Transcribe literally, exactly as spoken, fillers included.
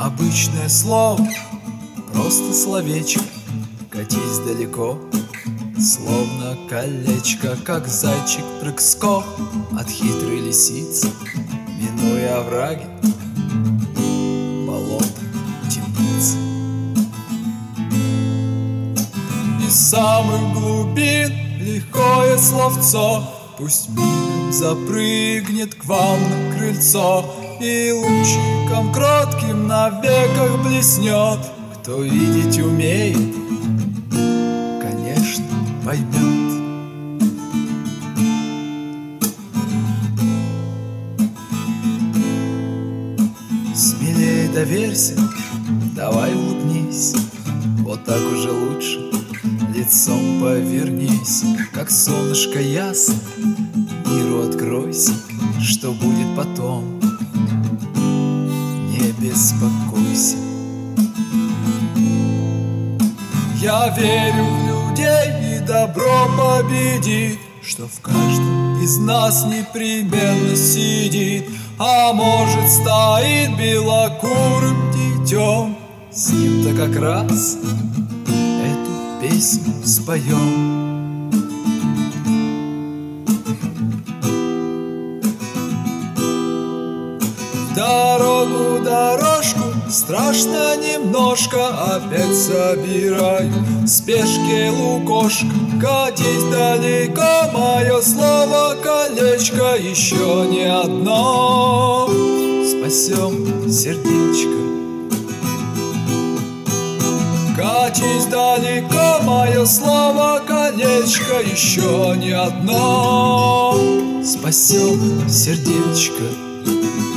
обычное слово, просто словечко. Катись далеко, словно колечко, как зайчик прыг-скок от хитрой лисицы, минуя овраги, болота, темницы. Из самых глубин лихое словцо пусть мигом запрыгнет к вам на крыльцо и лучиком кротким на веках блеснет. Кто видеть умеет, конечно, поймет. Смелее доверься, давай улыбнись, вот так уже лучше, лицом повернись, как солнышко ясно, миру откройся, что будет потом, не беспокойся. Я верю в людей, и добро победит, что в каждом из нас непременно сидит, а может стоит белокурым детем. С ним-то как раз эту песню споем. Дорогу, дорожку, страшно немножко, опять собираю в спешке лукошко. Катись далеко, мое слово колечко, еще не одно спасем сердечко. Катись далеко, мое слово колечко, еще не одно спасем сердечко.